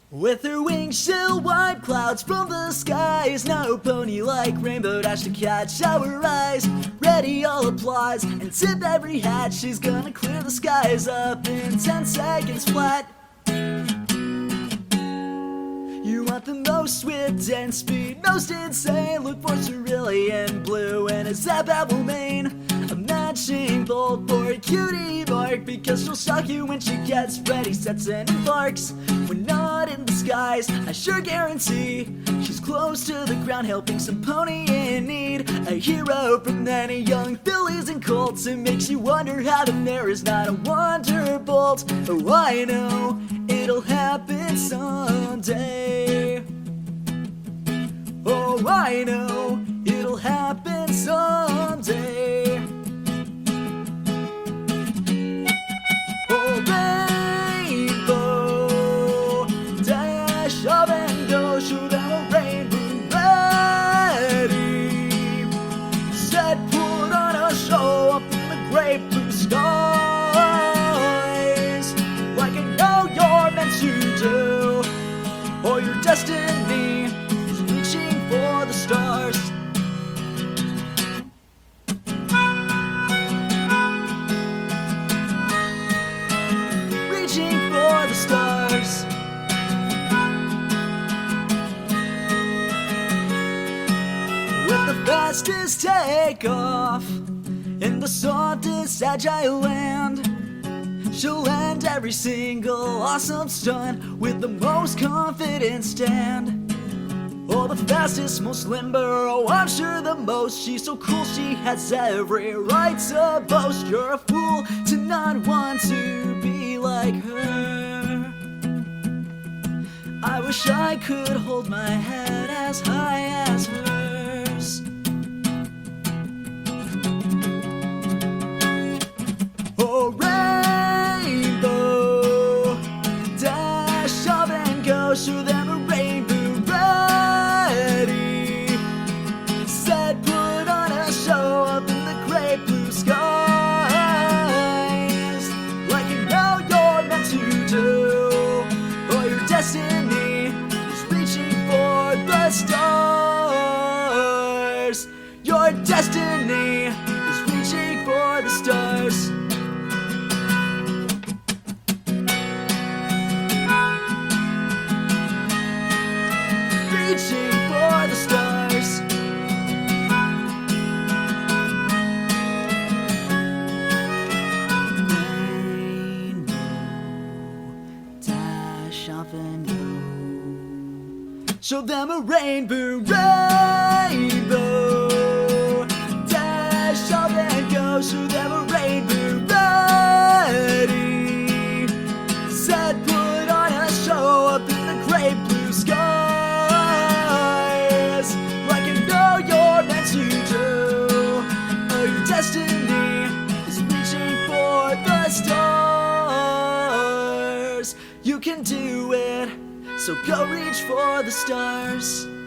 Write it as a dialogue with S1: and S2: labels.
S1: With her wings she'll wipe clouds from the skies. No pony like Rainbow Dash to catch our eyes. Ready all applause and tip every hat. She's gonna clear the skies up in 10 seconds flat. You want the most wit and speed, most insane. Look for cerulean blue and a zap apple mane. A matching bolt for a cutie mark, because she'll shock you when she gets ready, sets and embarks. When not in disguise, I sure guarantee she's close to the ground, helping some pony in need. A hero from many young fillies and colts, it makes you wonder how the mare is not a wonderbolt. Oh, I know it'll happen someday. Oh, I know it'll happen someday. Oh, Rainbow Dash up and go, show them a rainbow ready. Set, put on a show up in the great blue skies, like I know you're meant to do, or your destiny is reaching for the stars. Reaching for the stars. With the fastest takeoff in the softest agile land, she'll land every single awesome stunt with the most confident stand. Oh, the fastest, most limber, oh, I'm sure the most. She's so cool, she has every right to boast. You're a fool to not want to be like her. I wish I could hold my head as high as hers. Oh, Rainbow Dash up and go, show them a rainbow ready. Set, put on a show up in the great blue skies, like you know you're meant to do, or your destiny is reaching for the stars. Your destiny is reaching for the stars. Reaching for the stars. Rainbow Dash up and go, show them a rainbow, rainbow dash up and go, show them a rainbow ready. Set, put on a show up in the great blue skies, like you know you're meant to do, or your destiny is reaching for the stars. You can do it, so go reach for the stars.